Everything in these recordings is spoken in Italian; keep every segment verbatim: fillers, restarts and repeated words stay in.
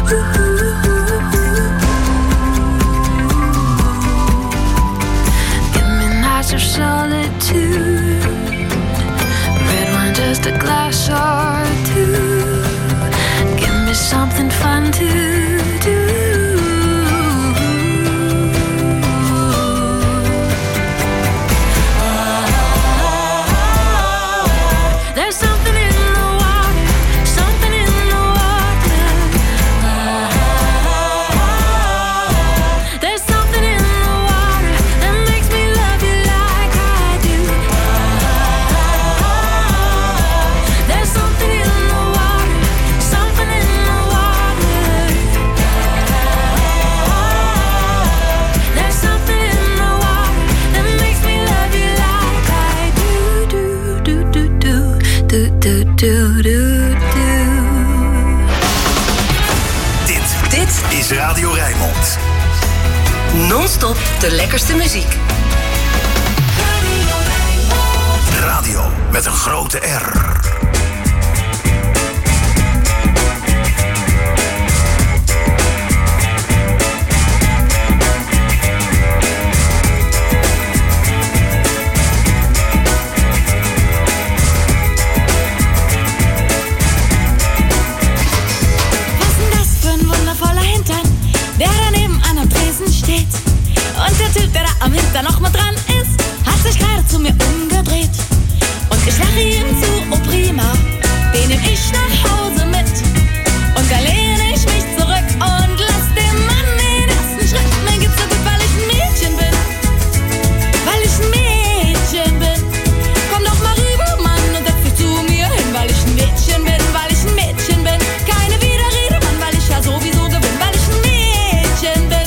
Of solitude, red wine, just a glass or two. Give me something fun to do. There's something in the water, something in the water. There's something in the water that makes me love you. There's something in the water, something in the water. There's something in the water that makes me love you like I do, do, do, do, do, do, do, do, do. Dit, dit is Radio Rijnmond. Non-stop de lekkerste muziek. Radio met een grote R. Der daneben an der Tresen steht. Und der Typ, der da am Hinter noch mal dran ist, hat sich gerade zu mir umgedreht. Und ich lache ihm zu, oh prima, den nehm ich nach Hause mit. Und da lehne ich mich zurück und lass dem Mann den ersten Schritt. Mir geht's so gut, weil ich ein Mädchen bin. Weil ich ein Mädchen bin. Komm doch mal rüber, Mann, und setz dich zu mir hin. Weil ich ein Mädchen bin, weil ich ein Mädchen bin. Keine Widerrede, Mann, weil ich ja sowieso gewinn. Weil ich ein Mädchen bin.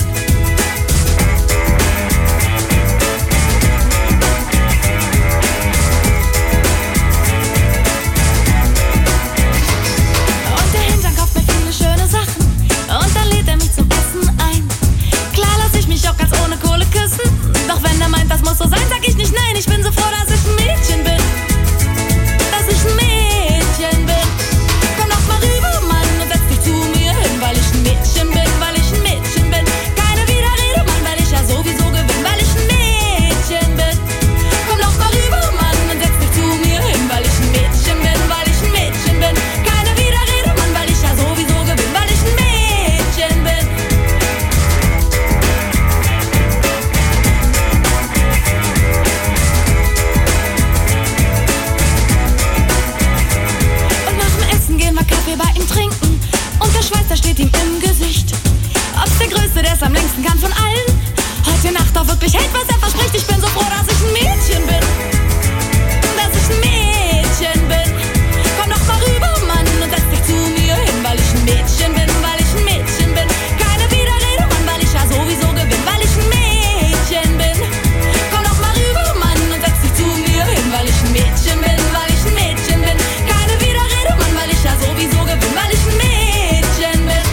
Und der Hintern kauft mir viele schöne Sachen. Und dann lädt er mich zum Essen ein. Klar lass ich mich auch ganz ohne Kohle küssen. Doch wenn er meint, das muss so sein, sag ich nicht nein. Ich bin so froh, dass ich ein Mädchen bin. Dass ich ein Mädchen bin. Komm doch mal rüber, Mann, und setz dich zu mir hin. Weil ich ein Mädchen bin, weil ich ein Mädchen bin. Keine Widerrede, Mann, weil ich ja sowieso gewinn. Weil ich ein Mädchen bin. Komm doch mal rüber, Mann, und setz dich zu mir hin. Weil ich ein Mädchen bin, weil ich ein Mädchen bin. Keine Widerrede, Mann, weil ich ja sowieso gewinn. Weil ich ein Mädchen bin. Und nach dem Essen gehen wir Kaffee bei ihm trinken. Und der Schweizer steht ihm im Gesicht. Ob's der Größte, der es am längsten kann von allen. Heute Nacht auch wirklich hält, was er verspricht. Ich bin so froh, dass ich ein Mädchen bin. Dass ich ein Mädchen bin. Komm doch mal rüber, Mann, und setz dich zu mir hin. Weil ich ein Mädchen bin, weil ich ein Mädchen bin. Keine Widerrede, Mann, weil ich ja sowieso gewinn. Weil ich ein Mädchen bin. Komm doch mal rüber, Mann, und setz dich zu mir hin. Weil ich ein Mädchen bin, weil ich ein Mädchen bin. Keine Widerrede, Mann, weil ich ja sowieso gewinn. Weil ich ein Mädchen bin.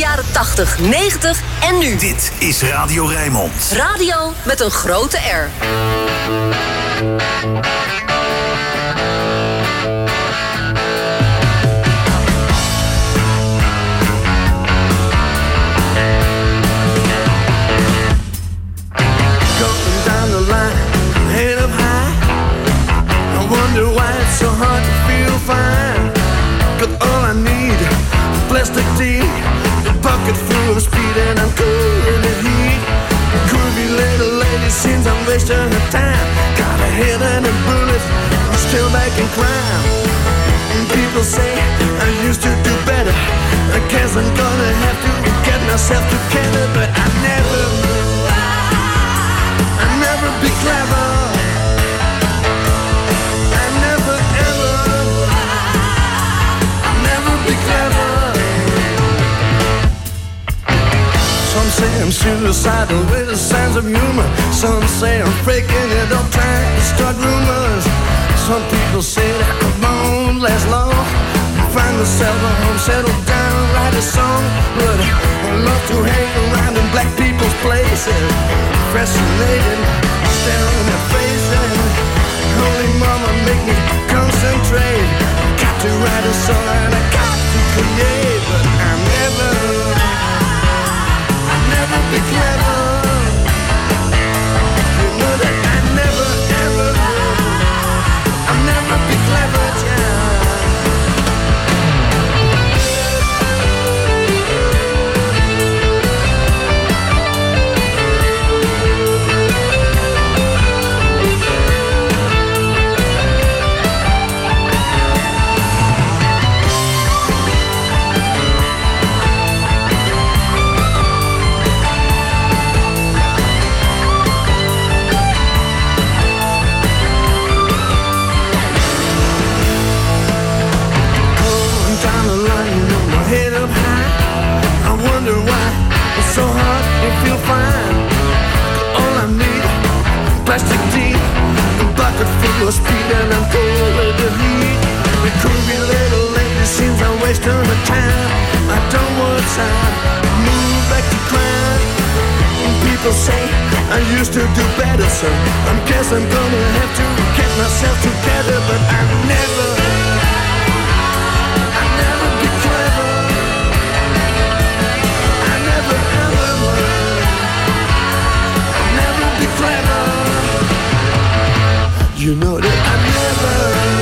jaren tachtig, negentig en nu. Dit is Radio Rijnmond. Radio met een grote R. Going down the line, head up high. I wonder why it's so hard to feel fine. Got all I need, plastic tea, a bucket full of speed, and I'm cool in the heat. Curvy little lady seems I'm wasting her time. Got a head and a bullet, I'm still back in crime. And people say I used to do better. I guess I'm gonna have to get myself together, but I never, I never be clever. I never ever, I never be clever. Some say I'm suicidal with a sense of humor. Some say I'm breaking it up, trying to start rumors. Some people say that I won't last long. Find myself a home, settle down, write a song. But I love to hang around in black people's places, fascinated, staring at faces. Holy mama, make me concentrate. Got to write a song and I got to create, but I never, I never be clever. You know that I never, ever, I'll never be clever, yeah. So hard, you feel fine. All I need, plastic tea, a bucket full of speed, and I'm cool with the heat. The curvy little lady seems I'm wasting her time. I don't want time, move back to crime. And people say I used to do better, so I guess I'm gonna have to get myself together, but I never, I never be clever. You know that I never,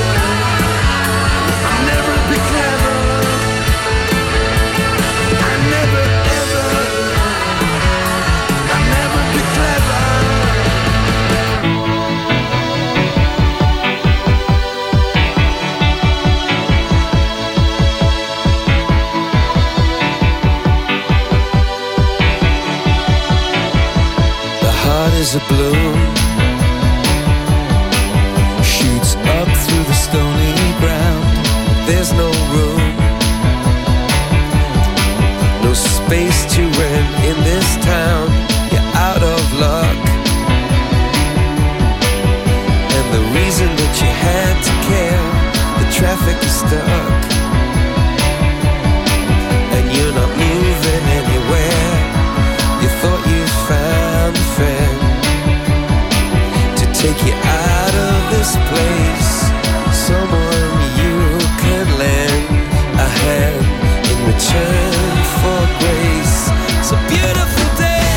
I'll never be clever. I never, ever, I'll never be clever. The heart is a balloon, up through the stony ground. There's no room, no space to rent in this town. You're out of luck, and the reason that you had to care, the traffic is stuck, and you're not moving anywhere. You thought you found a friend to take you out of this place, someone you could lend a hand in return for grace. It's a beautiful day,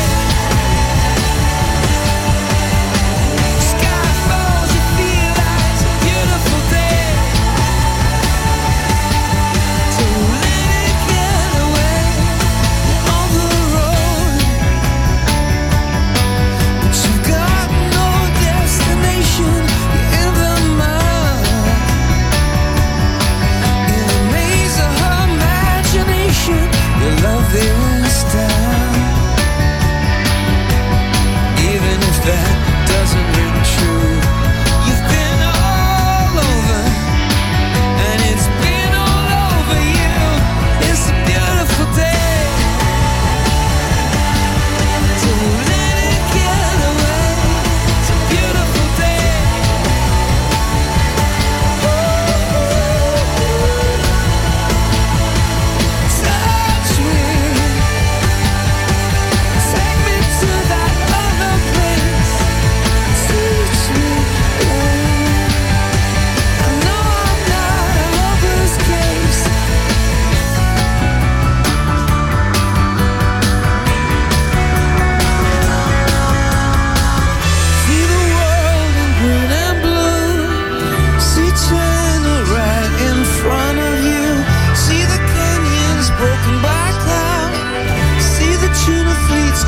sky falls, you feel like it's a beautiful day. So let it get away on the road, but you've got no destination. You're in the mud, in the maze of her imagination. Your love is down, even if that doesn't ring true. You've been all over, and it's been all over you. It's a beautiful day, so let it get away. It's a beautiful day. Touch me.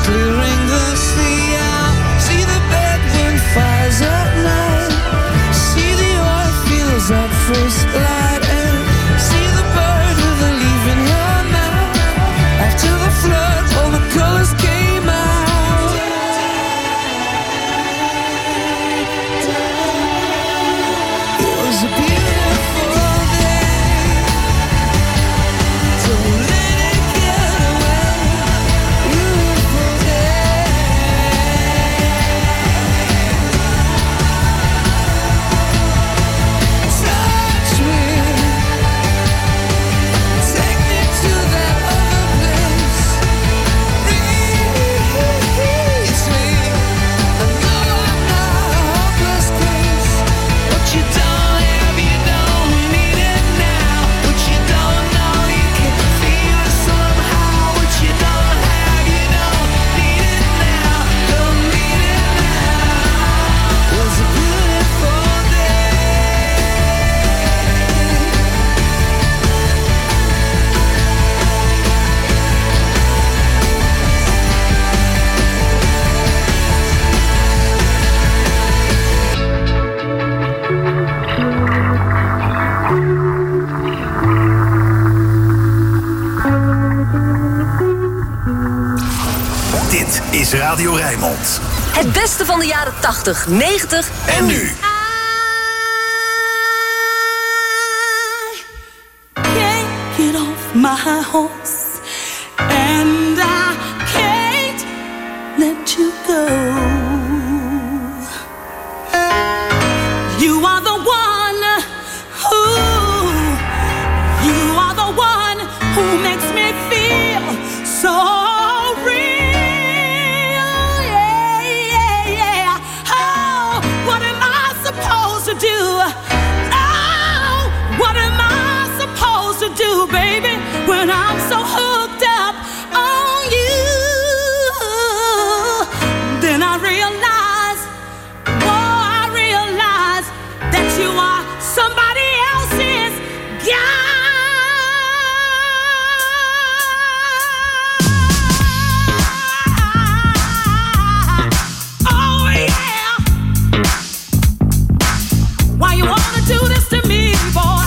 clearing the sea out. See the bedroom fires at night. See the oil fields at first light. And see the bird with a leaf in her mouth. After the flood, all the colors came out. It was a beautiful day. Don't let it get away. Beautiful day. Touch me. Take me to that other place. Release me. I know I'm not a hopeless case. What you don't have, you don't need it now. What you don't know, you can feel it somehow. What you don't have, you don't need it now. Don't need it now. It was a beautiful day. Dit is Radio Rijnmond. Het beste van de jaren tachtig, negentig En nu. Can't get off my horse, and I can't let you go. You are the one who, you are the one who makes me feel so real. Yeah, yeah, yeah. Oh, what am I supposed to do? Oh, what am I supposed to do, baby, when I'm so hooked up on you? Then I realize, oh, I realize that you are somebody else's guy. Oh, yeah. Why you wanna do this to me, boy?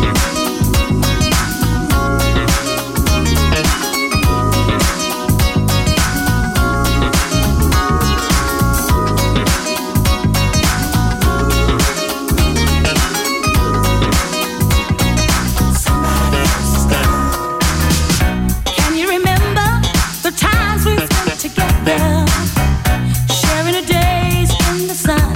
Can you remember the times we spent together, sharing the days in the sun?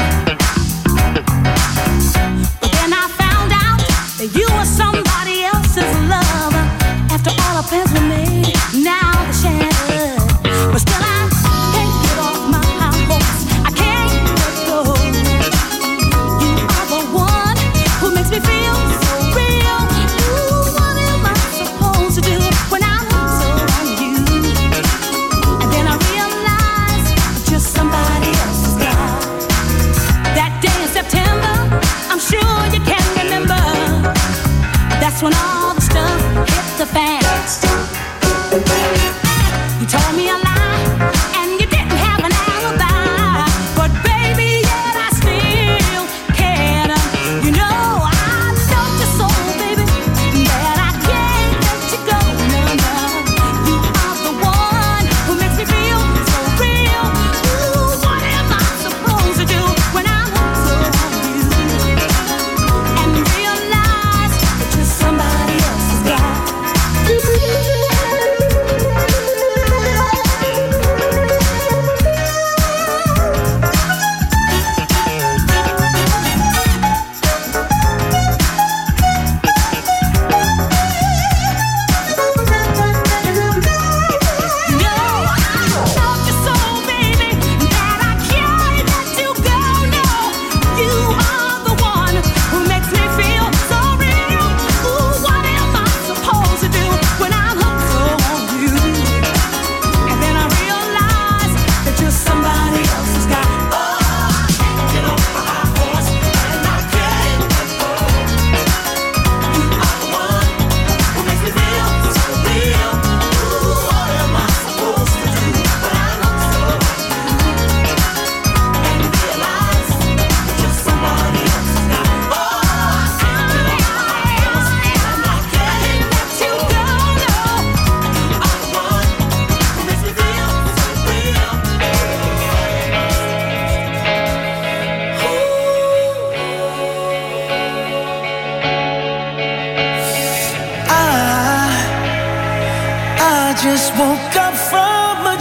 But then I found out that you were somebody else's lover. After all our plans were made, now they're shattered. But still I can't get off my horse. I can't let go. You are the one who makes me feel so real. Ooh, what am I supposed to do when I'm so on you? And then I realize just somebody else's guy. That day in September, I'm sure you can remember. That's when all the stuff hit the fan. You told me a lie, and you didn't have an alibi. But baby, yet I still cared. You know I loved you so, baby, that I can't let you go. No, no. You are the one who makes me feel so real. Ooh, what am I supposed to do when I'm so on you? And realize that you're somebody else's guy.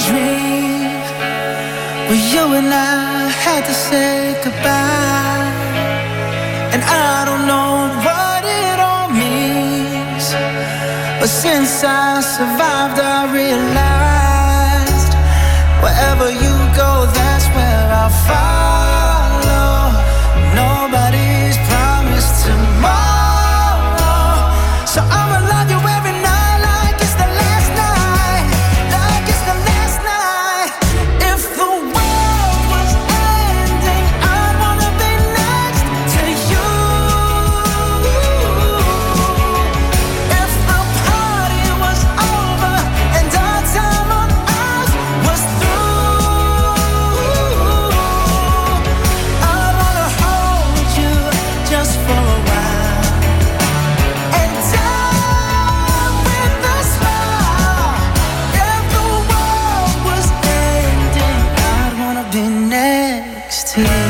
dream where you and I had to say goodbye, and I don't know what it all means, but since I survived I realized wherever you go, that's where I'll follow. Nobody's promised tomorrow, so I'ma love you every night like it's the last night, like it's the last night. If the world was ending, I'd wanna be next to you. If the party was over and our time on earth was through, I'd wanna hold you just for a while and die with a smile. If the world was ending, I'd wanna be next to you.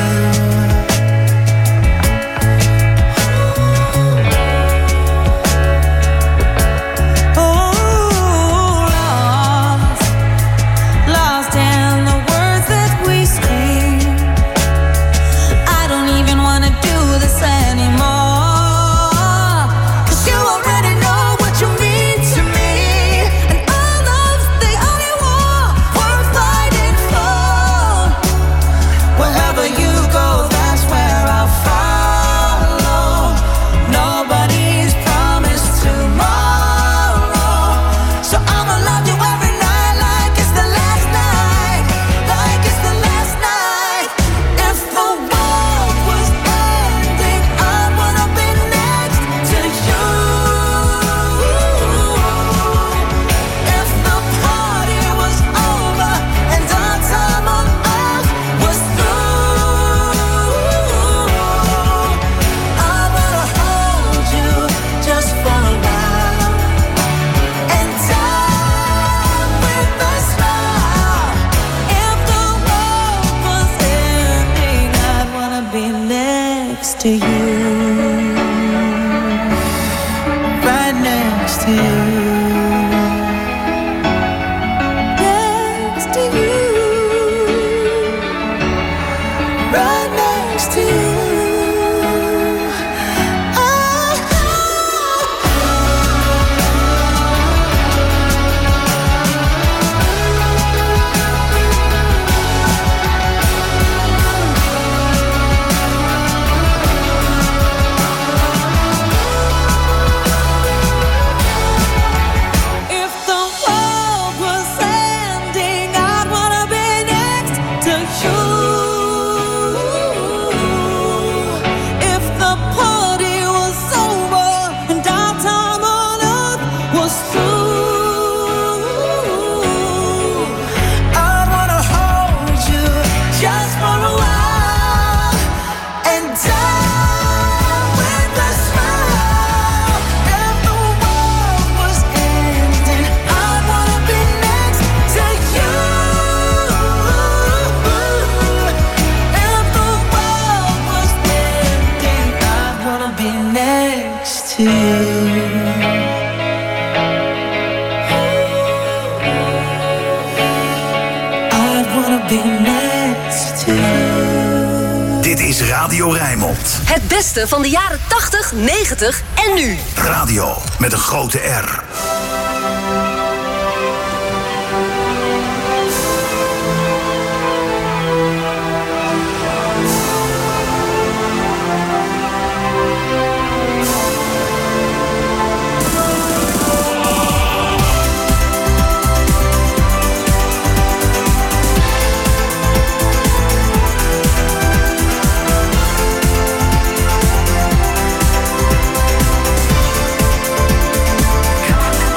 Oh, lost, lost in the words that we scream. I don't even wanna do this anymore, 'cause you already know what you mean to me, and all love's the only war worth fighting for. Wherever you go, that's where I'll follow. Nobody's promised tomorrow, so I'ma love you every night like it's the last night, like it's the last night. If the world was ending, I'd wanna be next to you. If the party was over and our time on earth was through, I wanna hold you just for a while and die with a smile. If the world was ending, I'd wanna be next to you, right next to you, next to you, right next to you. If the world was ending, I'd wanna be next to you. If the party was over and our time on earth was through, I'd wanna hold you just for a while and die with a smile. If the world was ending, I'd wanna be next to you. If the world was ending, I'd wanna be next to you. I'd wanna be next to you. Dit is Radio Rijnmond. Het beste van de jaren tachtig, negentig en nu. Radio met een grote R. Come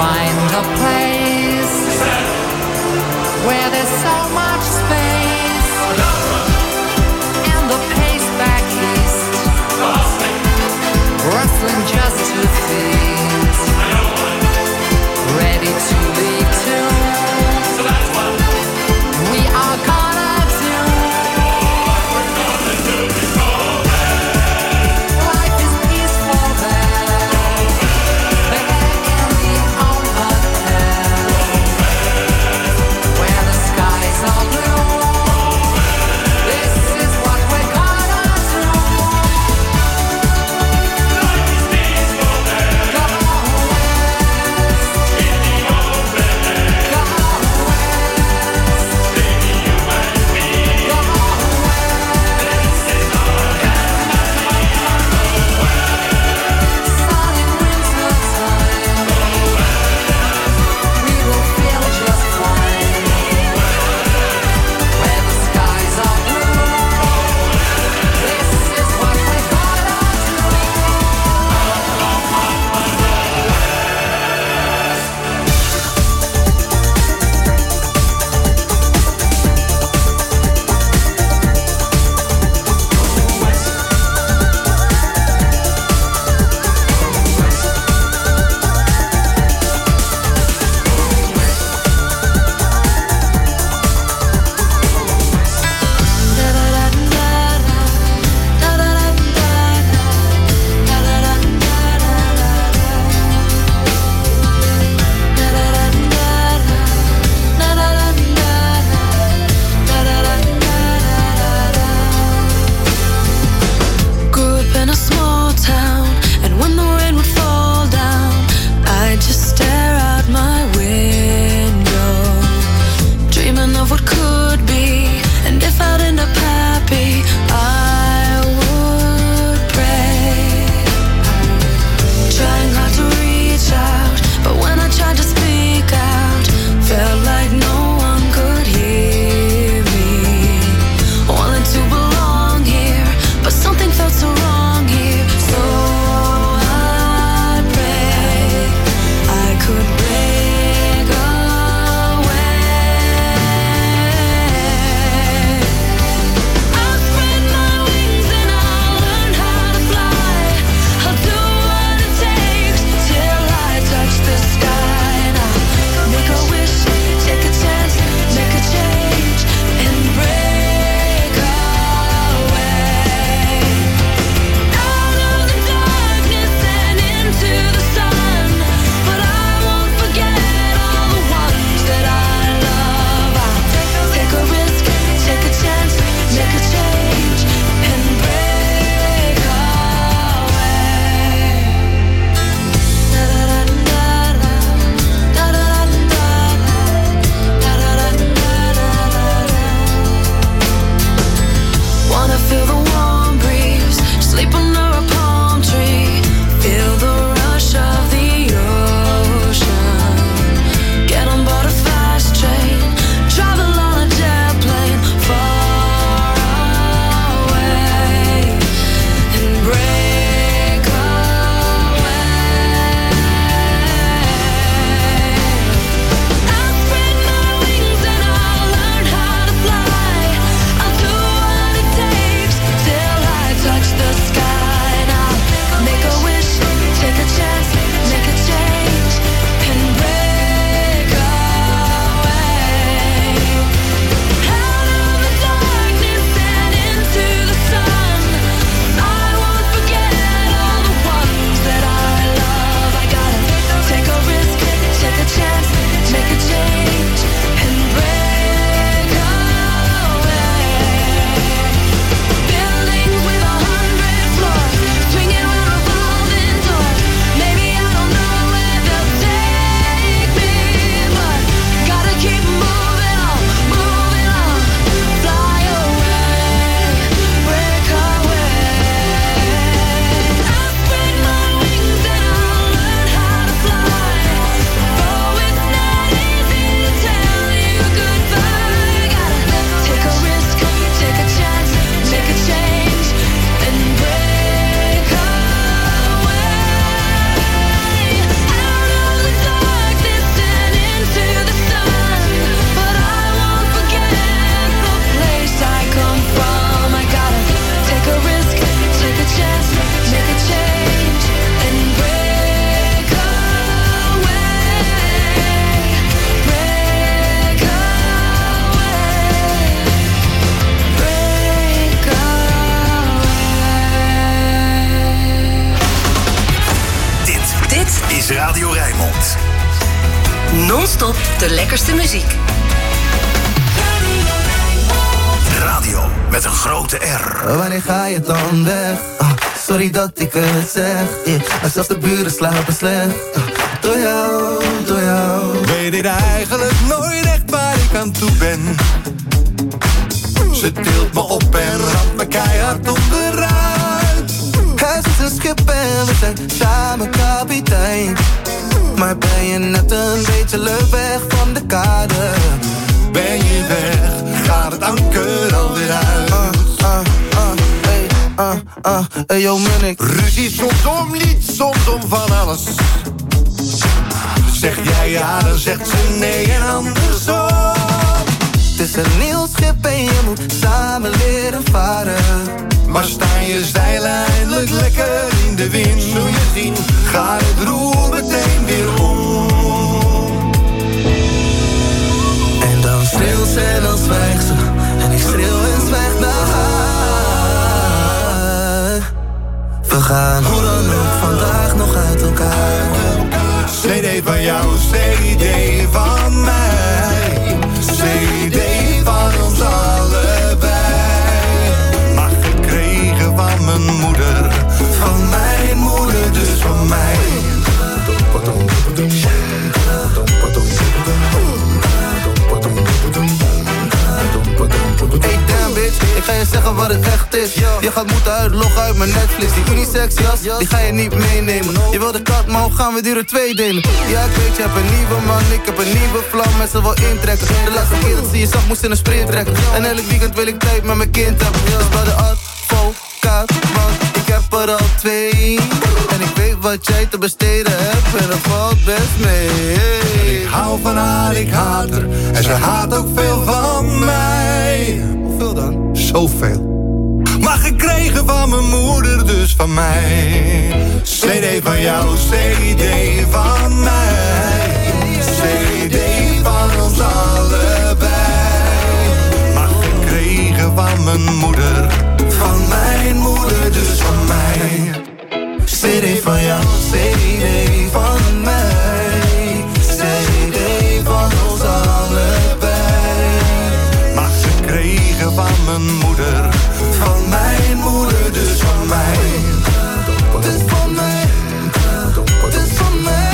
find a place where there's so much space and the pace back east, rustling just two feet, ready to leave too. So that's what we are gonna do. What we're gonna do is go there. Life is peaceful there. There in the open air, where the skies are blue. is Radio Rijnmond. Non-stop de lekkerste muziek. Radio met een grote R. Wanneer ga je dan weg? Ah, sorry dat ik het zeg. Yeah. Maar zelfs de buren slapen slecht. Ah, door jou, door jou. Weet ik eigenlijk nooit echt waar ik aan toe ben. Ze tilt me op en ramt me keihard onderuit. Huis is een schip en we zijn samen kapitein. Maar ben je net een beetje leuk weg van de kade? Ben je weg, gaat het anker alweer uit. Ah, ah, ah, hey, ah, ah, hey yo Munnik. Ruzie soms om niets, soms om van alles. Zeg jij ja, dan zegt ze nee en andersom. Het is een nieuw schip en je moet samen leren varen. Maar staan je zeilen eindelijk lekker in de wind. Zul je zien, gaat het roer meteen weer om. En dan schreeuwt ze en dan zwijgt ze. En ik schreeuw en zwijg naar haar. We gaan hoe dan ook vandaag nog uit elkaar. C D van jou, C D van mij. C D van ons allebei. Maar gekregen van mijn moeder. Van mijn moeder, dus van mij. Hey damn bitch, ik ga je zeggen wat het echt is. Je gaat moeten uitloggen uit mijn Netflix. Die unisex jas, die ga je niet meenemen. Je wil de kat, maar hoe gaan we die er twee delen? Ja ik weet, je hebt een nieuwe man, ik heb een nieuwe vlam. En ze wil intrekken. De laatste keer dat ze je zag, moest in een sprint trekken. En elk weekend wil ik tijd met mijn kind hebben. Dus bij de advocaat, want ik heb er al twee. En ik weet wat jij te besteden hebt en dat valt best mee. Ik hou van haar, ik haat haar. En ze haat ook veel van mij. Hoeveel dan? Zoveel. Maar gekregen van mijn moeder, dus van mij. C D van jou, C D van mij. C D van ons allebei. Maar gekregen van mijn moeder. Van mijn moeder, dus van mij. C D van jou, C D van mij. C D van ons allebei. Maar gekregen van mijn moeder. Van mijn moeder, dus van mij. Dus van mij. Dus van mij.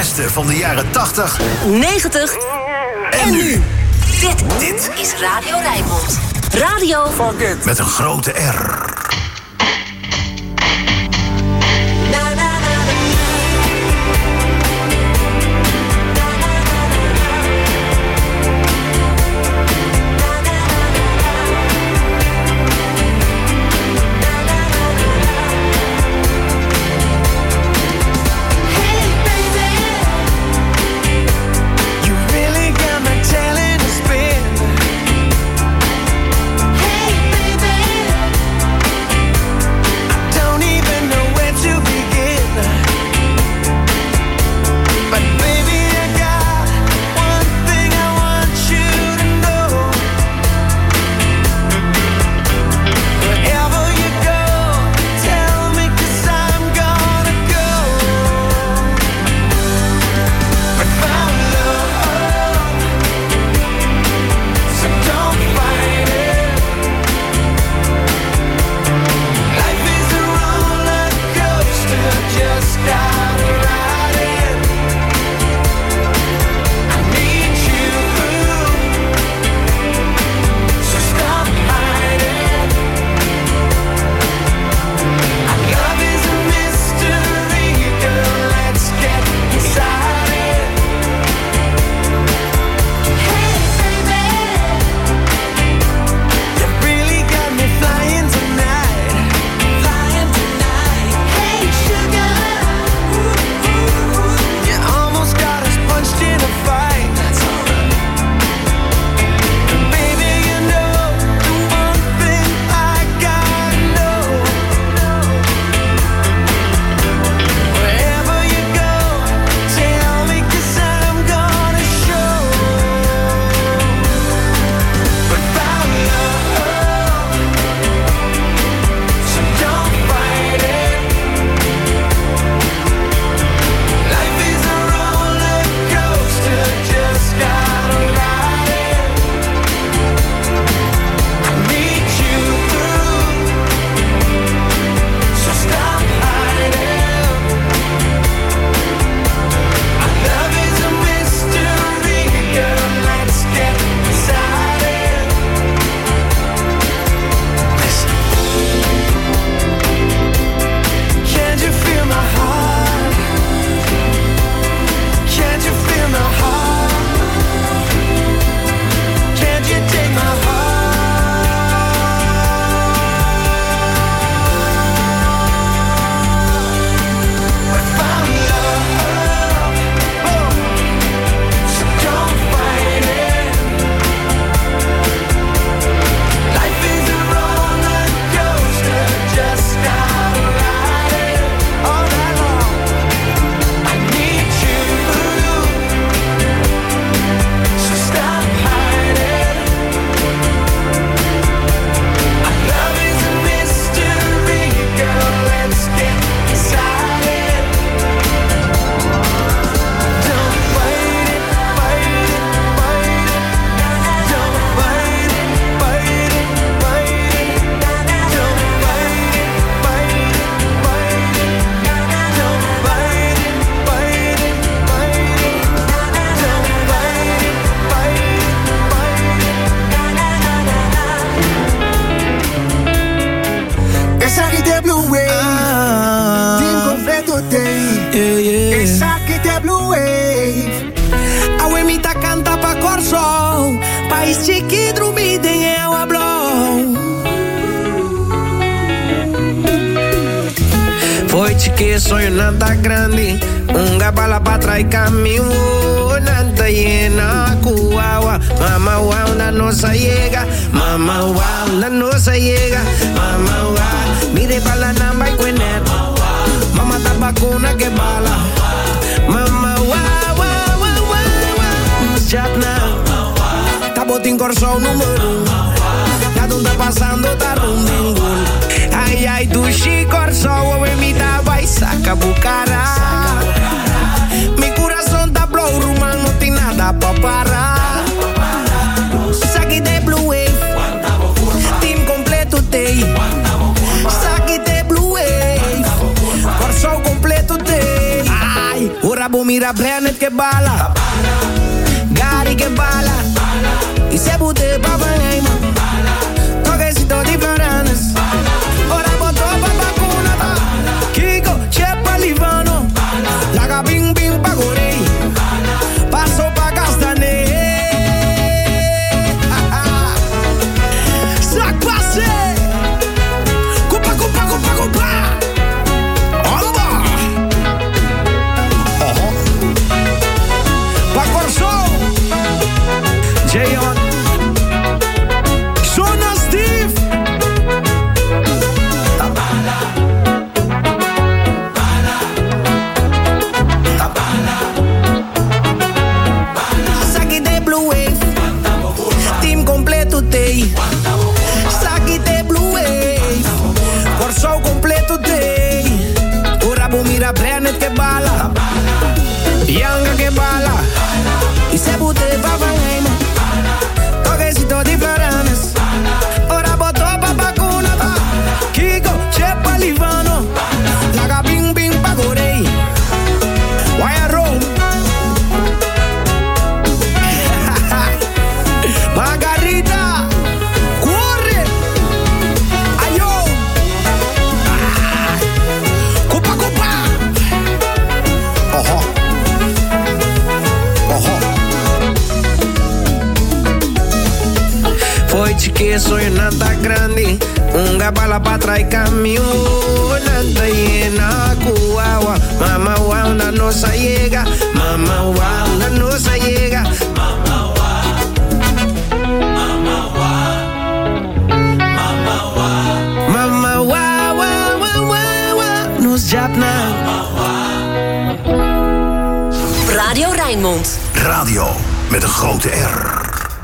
beste van de jaren tachtig, negentig en nu. Dit, dit is Radio Rijnmond. Radio met een grote R. que soy nada grande, unga bala pra trás caminho, nada llena cuaua, mama wow na nossa llega, mama wow na nossa llega, mama wow, mire bala na vai cuenet, mama tabacuna que bala, mama wow wow wow wow, chatna, tabotin corso número um. Tá passando, tá rundengul. Ai, ai, do chicorso, o me dá vai saca bucara. Mi coração tá blow, rumang, não tem nada pra parar. Saque de blue wave, team completo tem. Saque de blue wave, corso completo tem. Ai, ora Rabo mira planet que bala. Gari que bala. Y se bute pa' Panema. Toquecito di Floranes. Ora botó pa' vacuna. Kiko, Chepa, Livano. Laga bing bing pa' Gorey. Paso pa' Castané. Sac passe. Cupa, cupa, cupa, cupa. Anda. Uh-huh. Pa' Corso. Jayon. Sona Steve. Tabala. Bala. Tabala. Bala. Saki de Blue Wave. Team completo te. Saki de Blue Wave. Corso completo te. Ora bo mira planet que bala. Yanga que bala. Y se bute pa' Panema. Toquecito di Floranes. Ora botó pa' vacuna. Kiko, Chepa, Livano. Laga bing bing pa' Gorey. Wire roll. Margarita. Corre. Ayo. Ah. Cupa, cupa. Ojo. Ojo. Foi te que sonho nada grande. Unga bala pra trás caminho. Nada llena cuaua. Mama wow na nossa llega. Mama wow na nossa llega. Mama wow. Mama wow. Mama wow. Mama wow wow wow wow wow. Nos japna. Radio Rijnmond. Radio met een grote R.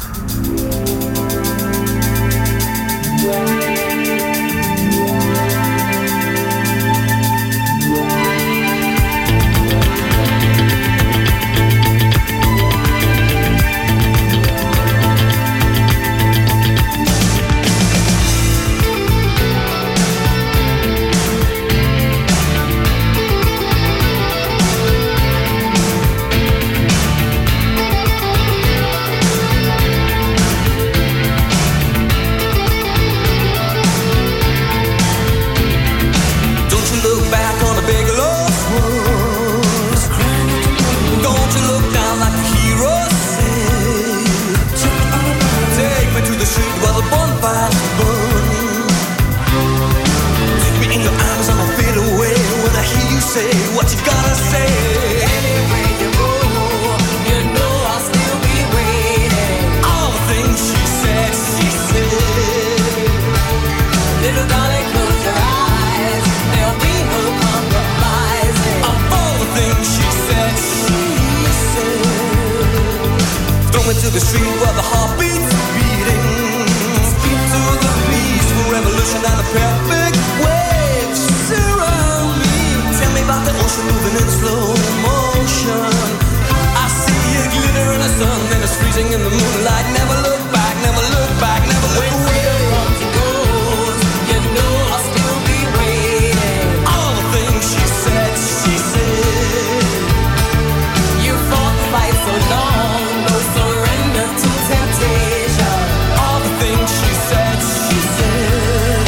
What you gotta say? Anywhere you go, you know I'll still be waiting. All the things she said, she said. Little darling, close your eyes. There'll be no compromising. Of all the things she said, she said. Throw me to the street where the heart beats beating. Speak to the peaceful revolution and the perfect waves surround me. Tell me about the ocean moving in slow motion. I see it glitter in the sun and it's freezing in the moonlight. Never look back, never look back, never look away. Goes, you know I'll still be waiting. All the things she said, she said. You fought the fight so long, no surrender to temptation. All the things she said, she said.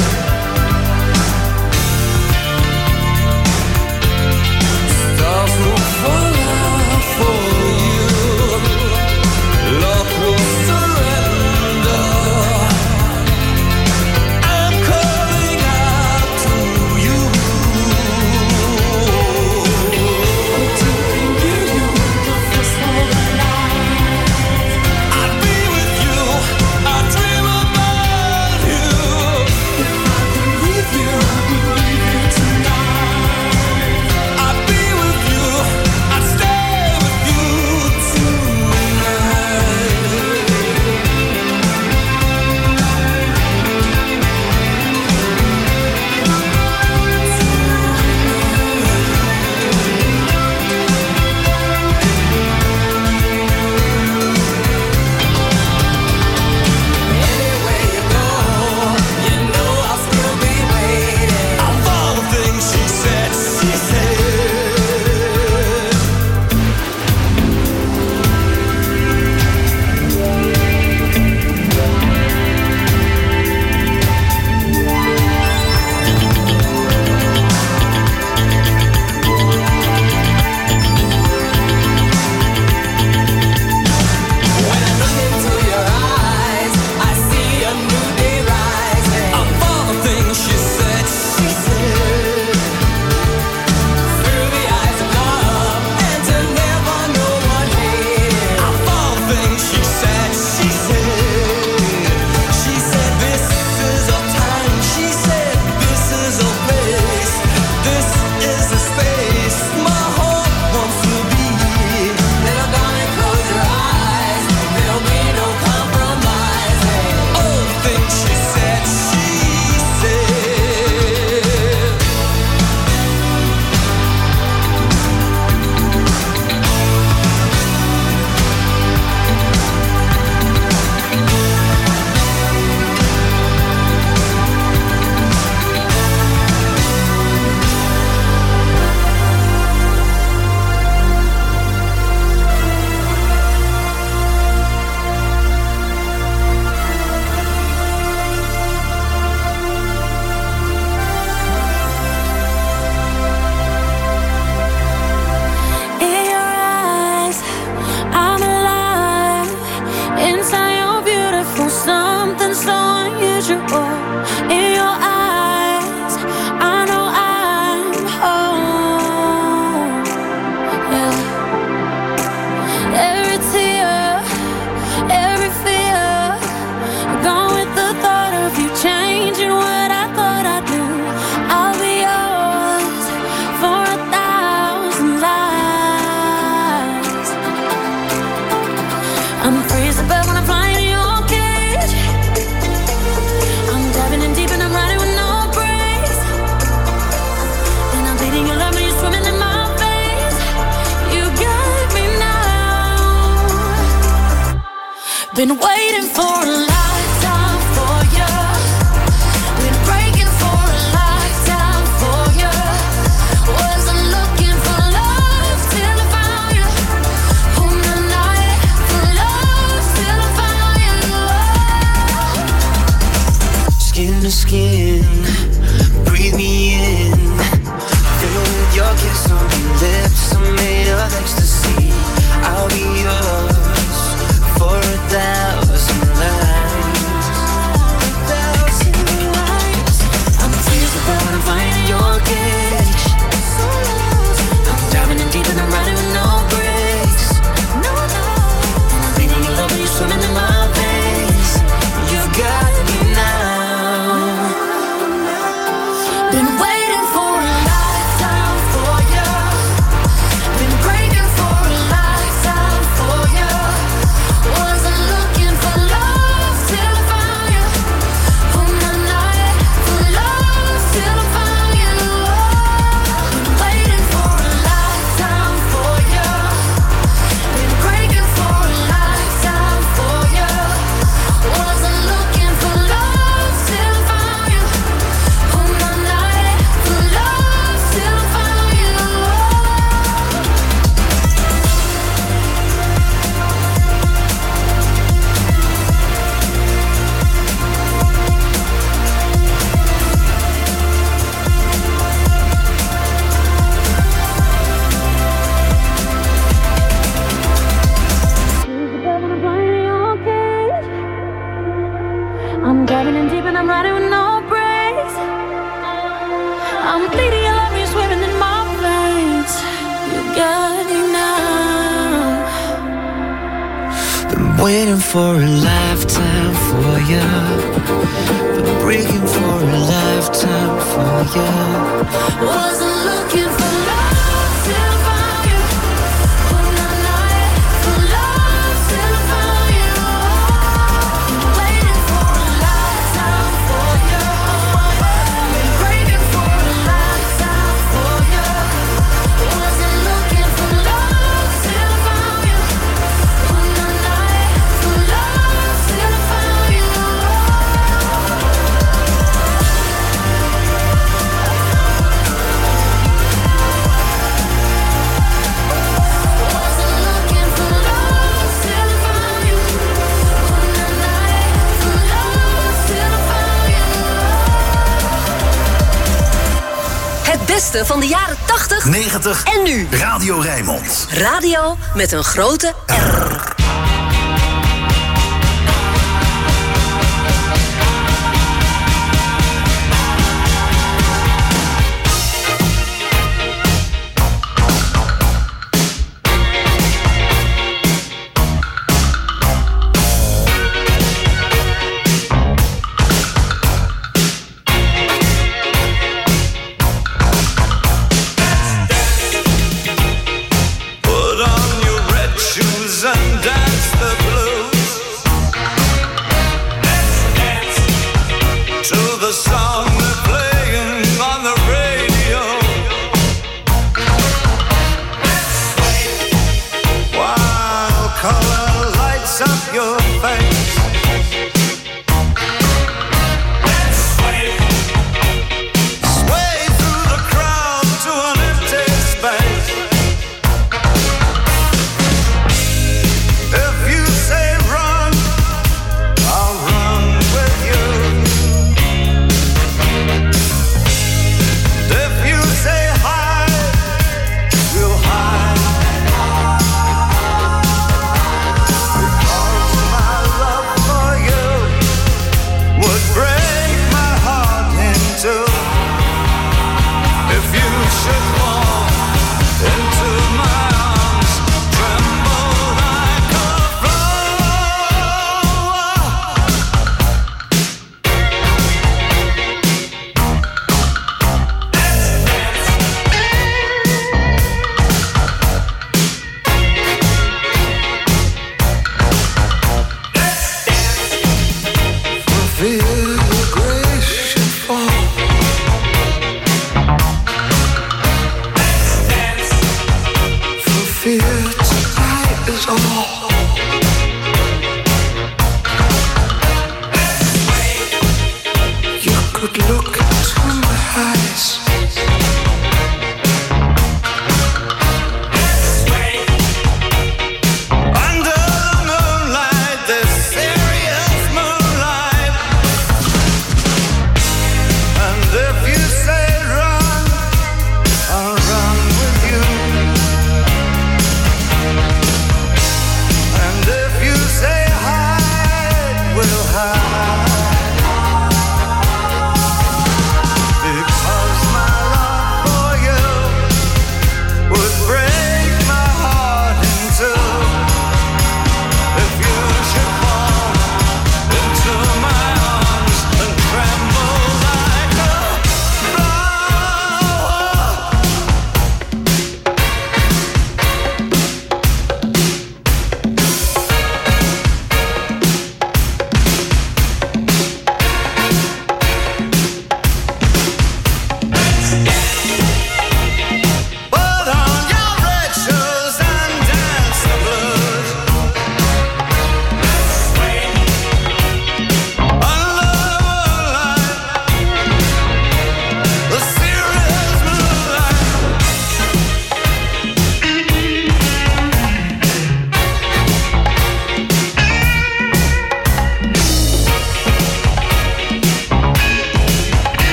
Stars will fall out for you. Love will surround. Been waiting for a lifetime for you. Been breaking for a lifetime for you. Wasn't looking for love till I found you. On the night for love till I found you. Skin to skin, breathe me in. Fill with your kiss on your lips, I'm made of ecstasy. I'll be yours for a thousand lives. Thousand lives. I'm tears about when I'm finding your cage. I'm diving in deep and I'm riding with no brakes. No, no. I'm bleeding your love and you're swimming in my veins. You got me now. Been waiting for a lifetime for you. Been breaking for a lifetime for you. Wasn't looking for love till I found you. On the night for love till I found you. Been waiting for a lifetime for you. Been breaking for a lifetime for you. Wasn't looking for love till I found you. On the night for love till I found you. I'm diving in deep and I'm riding with no brakes. I'm bleeding, I love you, swimming in my veins. You got me now. Been waiting for a lifetime for you. Been breaking for a lifetime for you. Wasn't looking for love till I found you. On the night for love till I found you. Waiting for a lifetime for you. Been breaking for a lifetime for you. Wasn't looking for love till I found you. On the night for love till I found you. Het beste van de jaren tachtig, negentig en nu. Radio Rijnmond. Radio met een grote R. Put on your red shoes and dance.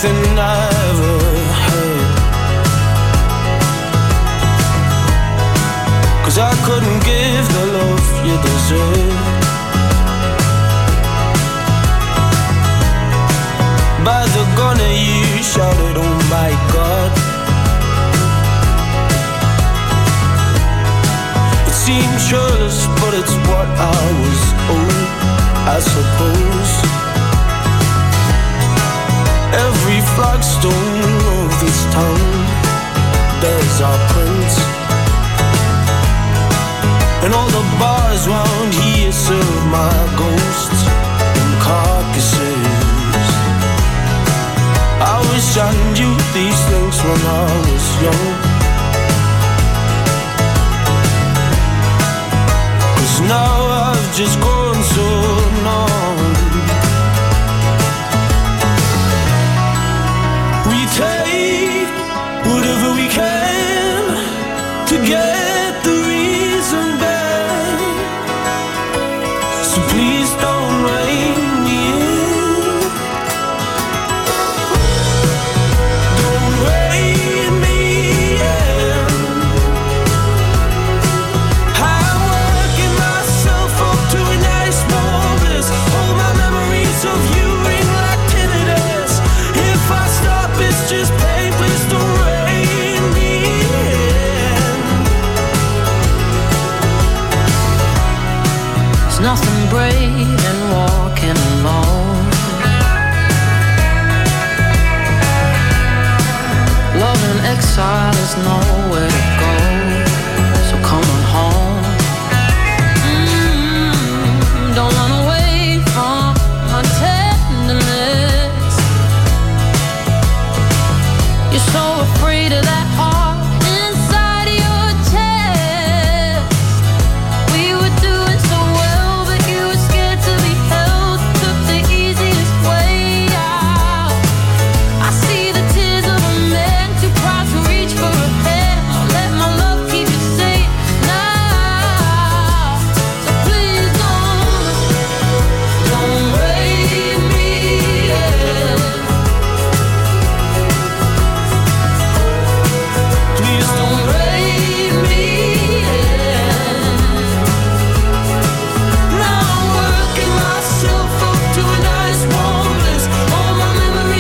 everything I ever heard. 'Cause I couldn't give the love you deserve. By the gunner you shouted, oh my God. It seemed churlish, but it's what I was owed, I suppose. Every flagstone of this town bears our prints, and all the bars round here serve my ghosts and carcasses. I wish I knew these things when I was young, 'cause now I've just grown so numb. We take whatever we can to get the reason back, so please don't rein me in. Don't rein me in. I'm working myself up to a nice bonus. All my memories of you ring like tinnitus. If I stop, it's just pain. Please don't rein me in. There's nothing brave in walking alone. Love in exile is no